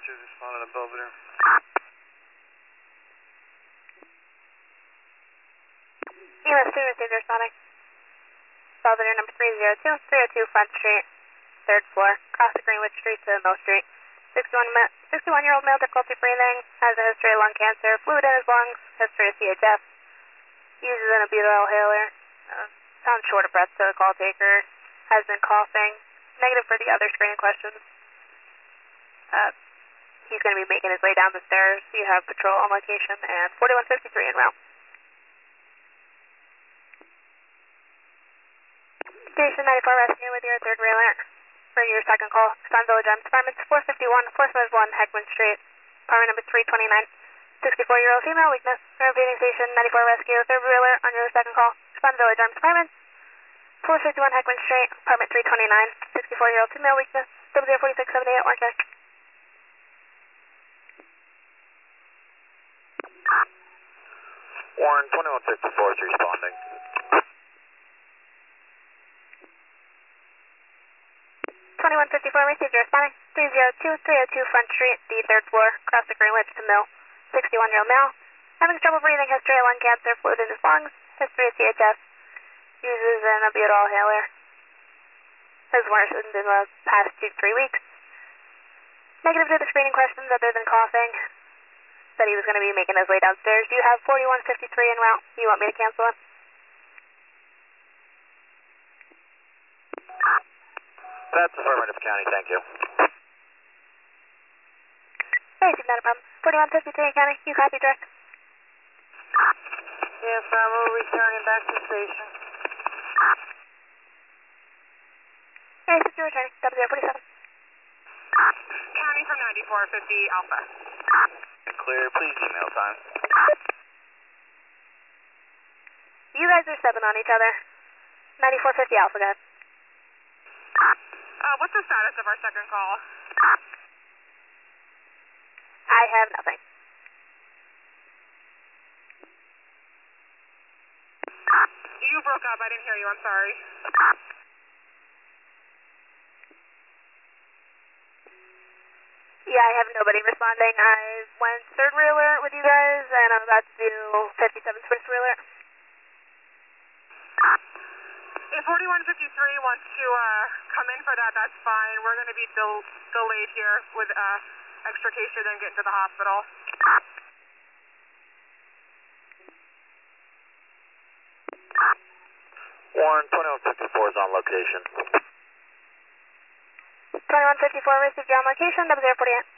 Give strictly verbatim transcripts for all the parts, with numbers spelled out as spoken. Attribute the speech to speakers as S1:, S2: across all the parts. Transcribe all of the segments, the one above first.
S1: Rangers responding to Belvedere.
S2: U S two received responding. Belvedere number three zero two, three oh two Front Street, third floor, across the Greenwich Street to Mill Street. sixty-one-year-old male, difficulty breathing, has a history of lung cancer, fluid in his lungs, history of C H F, uses an albuterol inhaler, uh, sounds short of breath to the call taker, has been coughing, negative for the other screening questions. Uh, he's going to be making his way down the stairs. You have patrol on location and forty-one fifty-three en route. Station ninety-four Rescue with your third railer for your second call. Sun Village Arms Apartments, four fifty-one, four fifty-one Heckman Street, apartment number three twenty-nine. sixty-four-year-old female, weakness. Repeating station ninety-four Rescue, third railer on your second call. Sun Village Arms Apartments, four fifty-one Heckman Street, apartment three twenty-nine. sixty-four-year-old female, weakness. W zero forty-six seventy-eight, Orange.
S1: Warren, twenty-one fifty-four is responding.
S2: twenty-one fifty-four received your responding. three oh two, three oh two Front Street, the third floor, across the Greenwich to Mill. sixty-one-year-old male, having trouble breathing, history of lung cancer, fluid in his lungs, history of C H F, uses an albuterol inhaler. Has worsened in the past two, three weeks. Negative to the screening questions other than coughing. Said he was going to be making his way downstairs. Do you have forty-one fifty-three en route? You want me to cancel it?
S1: That's affirmative, County, thank you.
S2: Hey, not a problem. forty-one fifty-three, County. You copy, direct?
S3: Yes, I will return back to station.
S2: Hey, six, you're returning. W zero forty-seven.
S3: County from ninety-four fifty Alpha.
S1: Clear, please email time.
S2: You guys are stepping on each other. ninety-four fifty Alpha, guys.
S3: Uh, what's the status of our second call?
S2: I have nothing.
S3: You broke up. I didn't hear you. I'm sorry.
S2: Yeah, I have nobody responding. I went third railer with you guys, and I'm about to do fifty-seven first railer.
S3: If forty-one fifty-three wants to uh, come in for that, that's fine. We're going to be del delayed here with uh, extrication and getting to the hospital.
S1: Warren, twenty-one fifty-four is on location.
S2: twenty-one fifty-four received your on location, W zero forty-eight.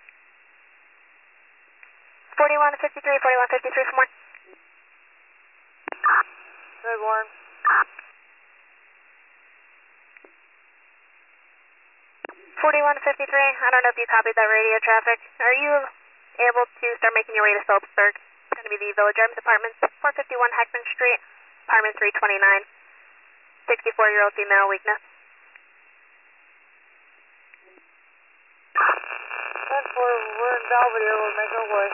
S2: forty-one fifty-three, forty-one fifty-three for more.
S3: Good, Warren.
S2: forty-one fifty-three, I don't know if you copied that radio traffic. Are you able to start making your way to Phillipsburg? It's going to be the Village Arms Apartments, four fifty-one Heckman Street, apartment three twenty-nine. sixty-four-year-old female, weakness.
S3: ten four, we're in Belvedere. We'll make our way.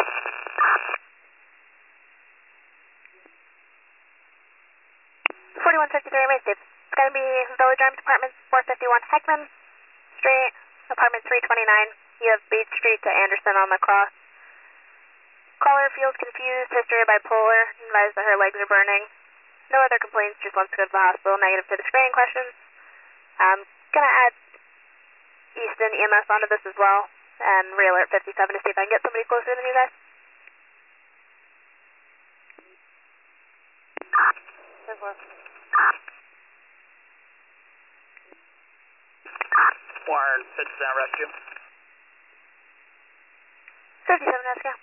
S2: forty-one fifty-three, received. It's going to be Village Arms Apartments, four fifty-one Heckman Street, apartment three twenty-nine. You have Beach Street to Anderson on the cross. Caller feels confused, history of bipolar, advised that her legs are burning. No other complaints, just wants to go to the hospital, negative to the screening questions. I'm going to add Easton E M S onto this as well, and rail at fifty-seven to see if I can get somebody closer than you guys.
S3: ten four.
S1: Warren, fifty-seven Rescue.
S2: fifty-seven Rescue.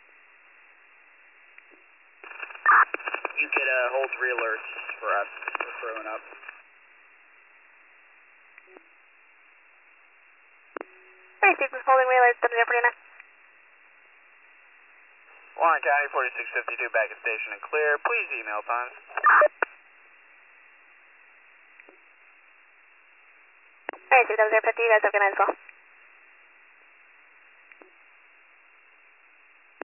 S1: You could uh, hold three alerts for us. We're throwing up.
S2: Received, holding relays, W zero forty-nine.
S1: Warren County, forty-six fifty-two back at station and clear. Please email times.
S2: Received, W zero fifty, you guys have a good night as well.